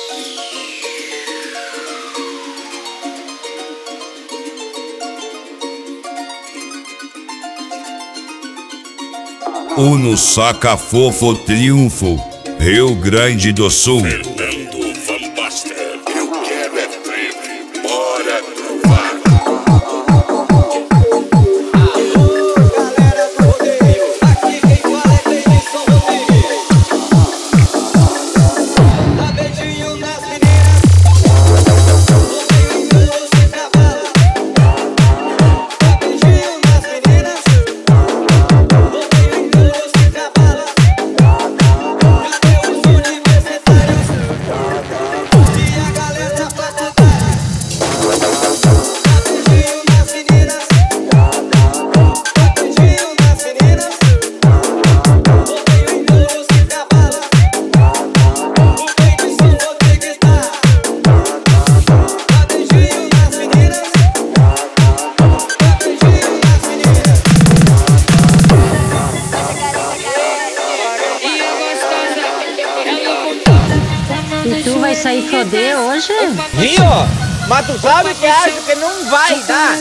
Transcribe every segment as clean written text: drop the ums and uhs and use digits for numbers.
Uno Saca Fofo Triunfo, Rio Grande do Sul. Fernando Van Basten, eu quero é trip, bora trovar. E tu vai sair foder hoje? Viu? Mas tu sabe que acho que não vai dar.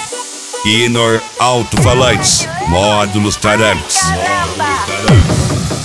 Inor Alto-Falantes, Módulos Tarantes.